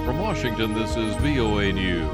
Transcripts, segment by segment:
From Washington, this is VOA News.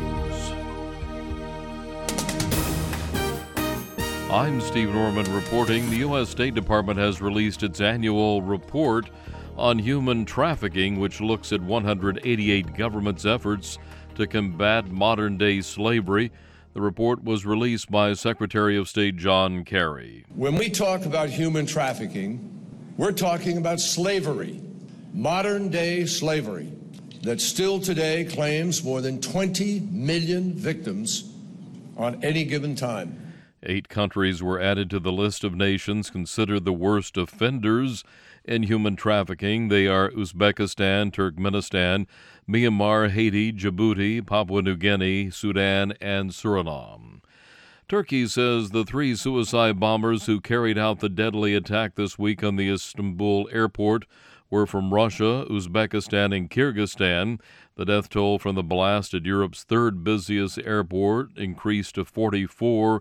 I'm Steve Norman reporting. The U.S. State Department has released its annual report on human trafficking, which looks at 188 governments' efforts to combat modern-day slavery. The report was released by Secretary of State John Kerry. When we talk about human trafficking, we're talking about slavery, modern-day slavery, that still today claims more than 20 million victims on any given time. 8 countries were added to the list of nations considered the worst offenders in human trafficking. They are Uzbekistan, Turkmenistan, Myanmar, Haiti, Djibouti, Papua New Guinea, Sudan, and Suriname. Turkey says the 3 suicide bombers who carried out the deadly attack this week on the Istanbul airport were from Russia, Uzbekistan, and Kyrgyzstan. The death toll from the blast at Europe's 3rd busiest airport increased to 44,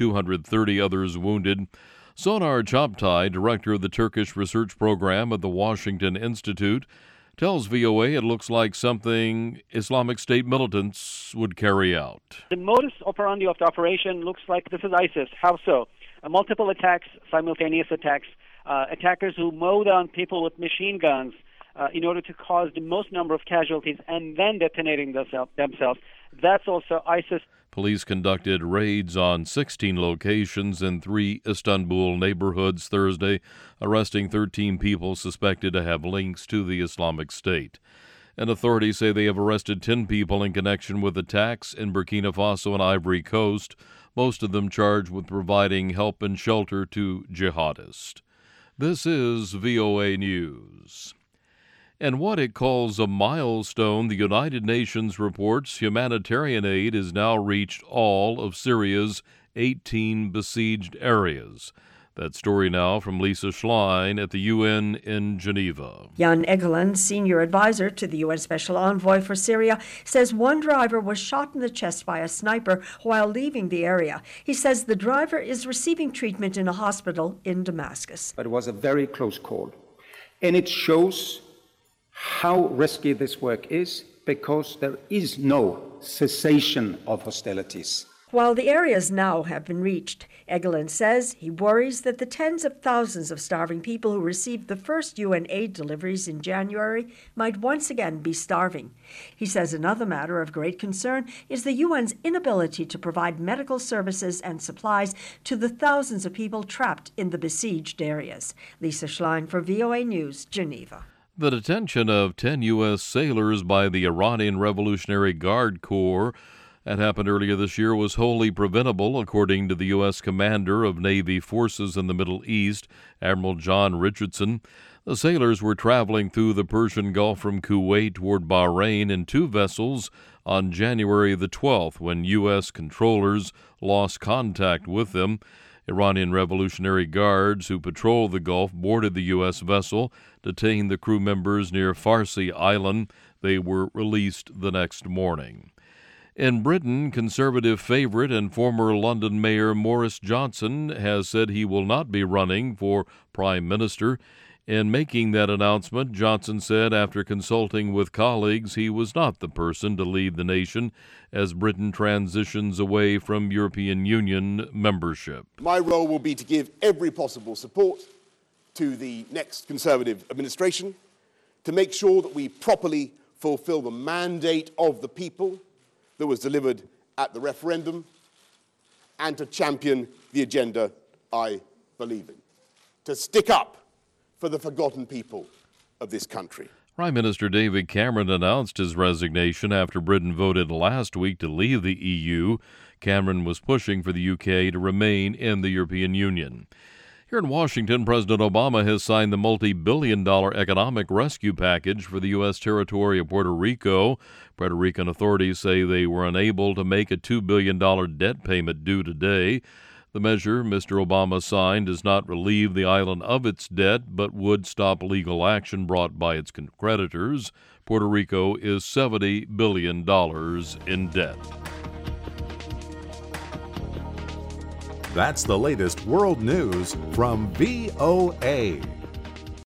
230 others wounded. Soner Çaptay, director of the Turkish research program at the Washington Institute, tells VOA it looks like something Islamic State militants would carry out. The modus operandi of the operation looks like this is ISIS. How so? Multiple attacks, simultaneous attacks, attackers who mow down people with machine guns in order to cause the most number of casualties and then detonating themselves. That's also ISIS. Police conducted raids on 16 locations in 3 Istanbul neighborhoods Thursday, arresting 13 people suspected to have links to the Islamic State. And authorities say they have arrested 10 people in connection with attacks in Burkina Faso and Ivory Coast, most of them charged with providing help and shelter to jihadists. This is VOA News. And what it calls a milestone, the United Nations reports humanitarian aid has now reached all of Syria's 18 besieged areas. That story now from Lisa Schlein at the UN in Geneva. Jan Egeland, senior advisor to the UN Special Envoy for Syria, says one driver was shot in the chest by a sniper while leaving the area. He says the driver is receiving treatment in a hospital in Damascus. But it was a very close call. And it shows how risky this work is because there is no cessation of hostilities. While the areas now have been reached, Egeland says he worries that the tens of thousands of starving people who received the first UN aid deliveries in January might once again be starving. He says another matter of great concern is the UN's inability to provide medical services and supplies to the thousands of people trapped in the besieged areas. Lisa Schlein for VOA News, Geneva. The detention of 10 U.S. sailors by the Iranian Revolutionary Guard Corps that happened earlier this year was wholly preventable, according to the U.S. Commander of Navy Forces in the Middle East, Admiral John Richardson. The sailors were traveling through the Persian Gulf from Kuwait toward Bahrain in 2 vessels on January the 12th when U.S. controllers lost contact with them. Iranian Revolutionary Guards who patrolled the Gulf boarded the U.S. vessel, detained the crew members near Farsi Island. They were released the next morning. In Britain, Conservative favorite and former London Mayor Boris Johnson has said he will not be running for Prime Minister. In making that announcement, Johnson said after consulting with colleagues he was not the person to lead the nation as Britain transitions away from European Union membership. My role will be to give every possible support to the next Conservative administration to make sure that we properly fulfill the mandate of the people that was delivered at the referendum and to champion the agenda I believe in, to stick up for the forgotten people of this country. Prime Minister David Cameron announced his resignation after Britain voted last week to leave the EU. Cameron was pushing for the UK to remain in the European Union. Here in Washington, President Obama has signed the multi-billion-dollar economic rescue package for the U.S. territory of Puerto Rico. Puerto Rican authorities say they were unable to make a $2 billion debt payment due today. The measure Mr. Obama signed does not relieve the island of its debt, but would stop legal action brought by its creditors. Puerto Rico is $70 billion in debt. That's the latest world news from VOA.